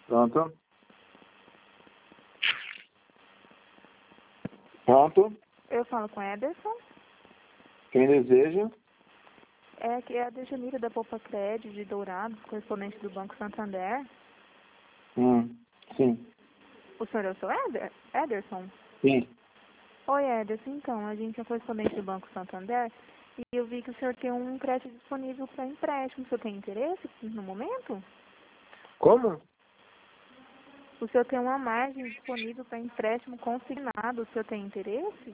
Pronto. Pronto. Eu falo com Ederson. Quem deseja? É que é a Dejanira da Poupa Crédito de Dourados, correspondente do Banco Santander. Sim. O senhor é o seu Ederson? Sim. Oi, Ederson. Então, a gente é correspondente do Banco Santander e eu vi que o senhor tem um crédito disponível para empréstimo. O senhor tem interesse no momento? Como? O senhor tem uma margem disponível para empréstimo consignado. O senhor tem interesse?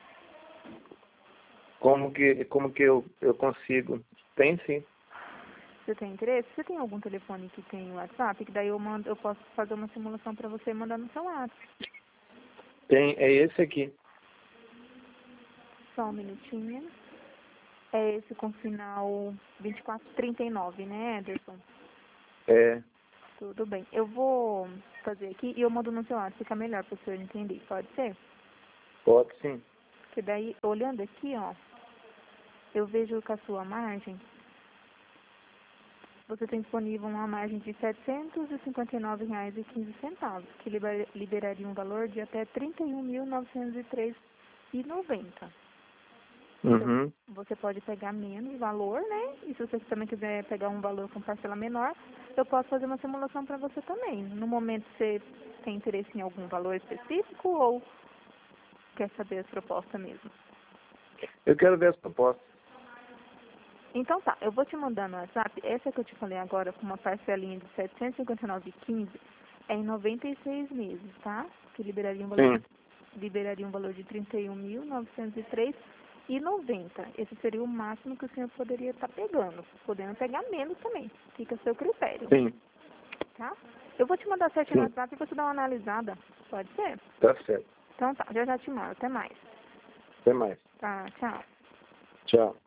Como que eu consigo? Tem sim. Você tem interesse? Você tem algum telefone que tem WhatsApp? Que daí eu posso fazer uma simulação para você e mandar no seu WhatsApp. Tem, é esse aqui. Só um minutinho. É esse com final 2439, né, Ederson? É, Tudo bem. Eu vou fazer aqui e eu mando no seu WhatsApp. Fica melhor para o senhor entender. Pode ser? pode sim. Porque daí, olhando aqui, ó, eu vejo que a sua margem, você tem disponível uma margem de R$ 759,15, que liberaria um valor de até R$ 31.903,90. Então, Uhum. você pode pegar menos valor, né? E se você também quiser pegar um valor com parcela menor, eu posso fazer uma simulação para você também. No momento, você tem interesse em algum valor específico ou quer saber as propostas mesmo? Eu quero ver as propostas. Então tá, eu vou te mandar no WhatsApp, essa que eu te falei agora, com uma parcelinha de R$ 759,15, é em 96 meses, tá? Que liberaria um valor Sim. de R$ 31.903,90. Esse seria o máximo que o senhor poderia estar pegando, podendo pegar menos também, fica a seu critério, Sim. tá? Eu vou te mandar certinho no Sim. WhatsApp e você dá uma analisada, pode ser? Tá certo. Então tá, já te mando, até mais. Até mais. Tá, tchau. Tchau.